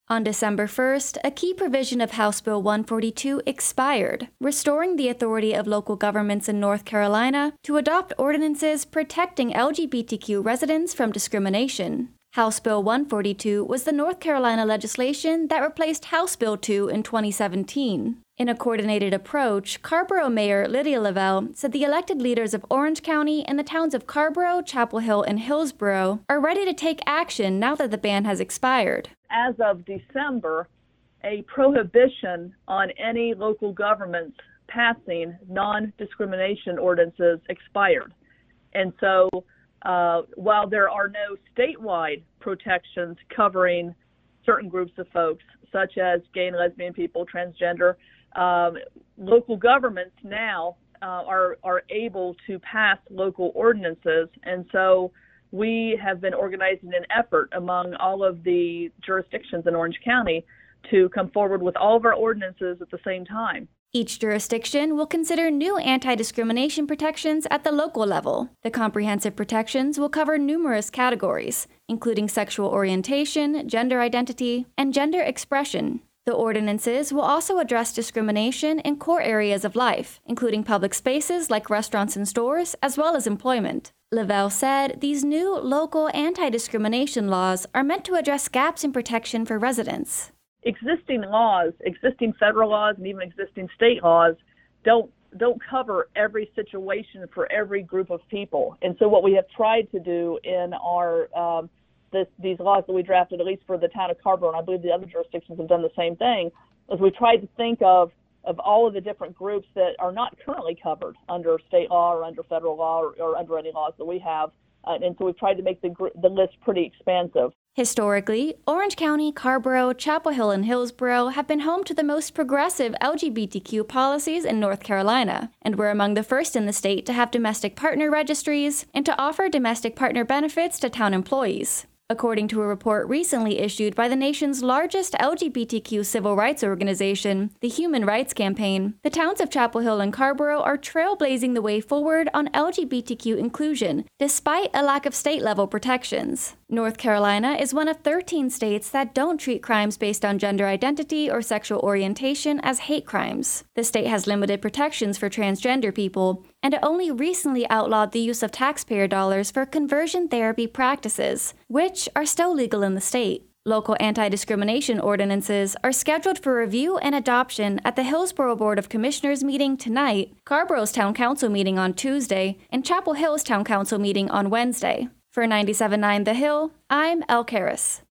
On December 1st, a key provision of House Bill 142 expired, restoring the authority of local governments in North Carolina to adopt ordinances protecting LGBTQ residents from discrimination. House Bill 142 was the North Carolina legislation that replaced House Bill 2 in 2017. In a coordinated approach, Carrboro Mayor Lydia Lavelle said the elected leaders of Orange County and the towns of Carrboro, Chapel Hill, and Hillsborough are ready to take action now that the ban has expired. As of December, a prohibition on any local governments passing non-discrimination ordinances expired. And so while there are no statewide protections covering certain groups of folks, such as gay and lesbian people, transgender, local governments now are able to pass local ordinances. And so we have been organizing an effort among all of the jurisdictions in Orange County to come forward with all of our ordinances at the same time. Each jurisdiction will consider new anti-discrimination protections at the local level. The comprehensive protections will cover numerous categories, including sexual orientation, gender identity, and gender expression. The ordinances will also address discrimination in core areas of life, including public spaces like restaurants and stores, as well as employment. Lavelle said these new local anti-discrimination laws are meant to address gaps in protection for residents. Existing laws, existing federal laws, and even existing state laws don't cover every situation for every group of people. And so what we have tried to do in our these laws that we drafted, at least for the town of Carrboro, and I believe the other jurisdictions have done the same thing, is we tried to think of all of the different groups that are not currently covered under state law or under federal law or under any laws that we have. And so we've tried to make the list pretty expansive. Historically, Orange County, Carrboro, Chapel Hill, and Hillsborough have been home to the most progressive LGBTQ policies in North Carolina, and were among the first in the state to have domestic partner registries and to offer domestic partner benefits to town employees. According to a report recently issued by the nation's largest LGBTQ civil rights organization, the Human Rights Campaign, the towns of Chapel Hill and Carrboro are trailblazing the way forward on LGBTQ inclusion, despite a lack of state-level protections. North Carolina is one of 13 states that don't treat crimes based on gender identity or sexual orientation as hate crimes. The state has limited protections for transgender people, and it only recently outlawed the use of taxpayer dollars for conversion therapy practices, which are still legal in the state. Local anti-discrimination ordinances are scheduled for review and adoption at the Hillsborough Board of Commissioners meeting tonight, Carrboro's Town Council meeting on Tuesday, and Chapel Hill's Town Council meeting on Wednesday. For 97.9 The Hill, I'm Elle Karas.